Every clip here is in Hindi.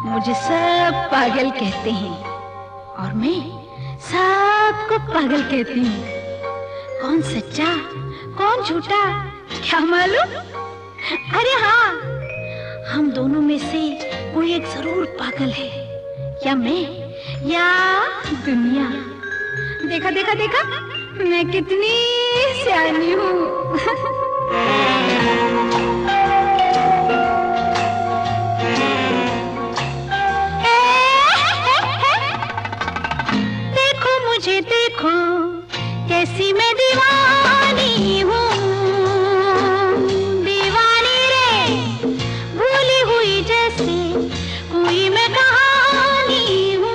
मुझे सब पागल कहते हैं और मैं सबको पागल कहती हूँ। कौन सच्चा कौन झूठा क्या मालूम। अरे हाँ, हम दोनों में से कोई एक जरूर पागल है, या मैं या दुनिया। देखा देखा देखा, मैं कितनी सियानी हूँ। देखो मुझे देखो, कैसी मैं दीवानी हूँ। दीवानी रे, भूली हुई जैसे कोई मैं कहानी हूँ।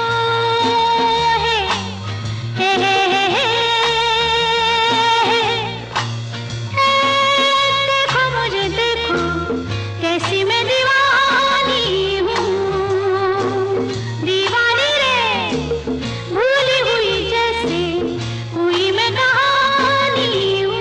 देखो मुझे देखो, कैसी मैं दीवानी हूँ। दीवानी रे, भूली हुई जैसे कोई मैं कहानी हूँ।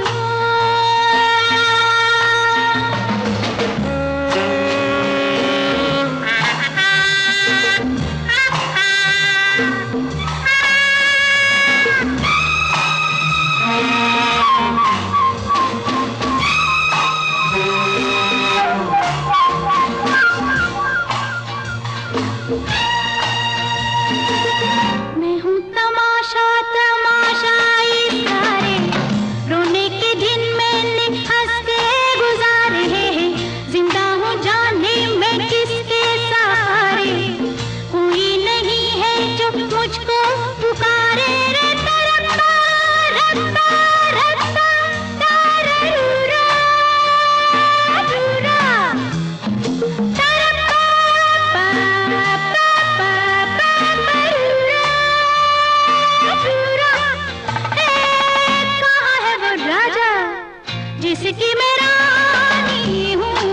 मैं हूँ तमाशा तमाशा इस सारे, रोने के दिन मैंने हंस के गुजारे हैं। जिंदा हूँ जाने मैं किसके सहारे, कोई नहीं है जो मुझको पुकारे रे। तरप्पा रप्पा रप्पा ताररूरा रूरा, तरप्पा पा पा पा पा परूरा रूरा। कहाँ है वो राजा जिसकी मैं रानी हूँ।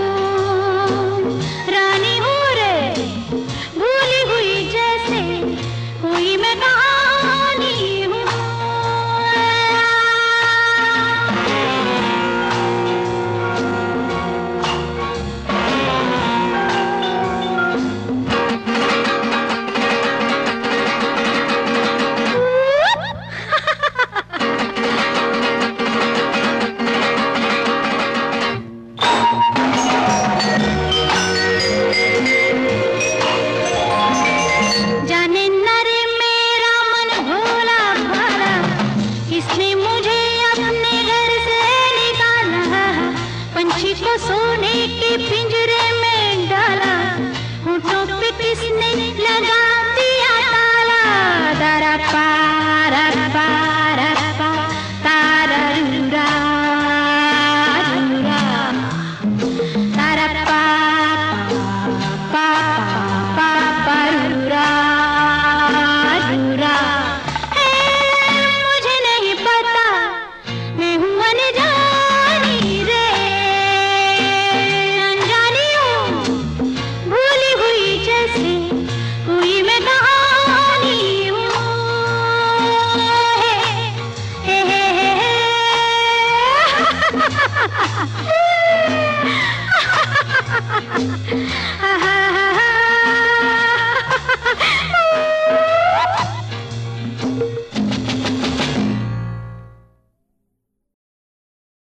रानी हूँ रे, भूली हुई जैसे कोई मैं कहानी हूँ। जाने न रे मेरा मन भोला भाला, किसने मुझे अपने घर से निकाला। पंछी को सोने के पिंजरे में डाला, होठों पे किसने लगा दिया ताला। तरप्पा रप्पा रप्पा ताररूरा रूरा, तरप्पा पा पा पा रूरा रूरा। मुझे नहीं पता, मैं हूँ अनजानी रे। अनजानी हूँ, भूली हुई जैसे कोई मैं कहानी हूँ। हे हे हे हे।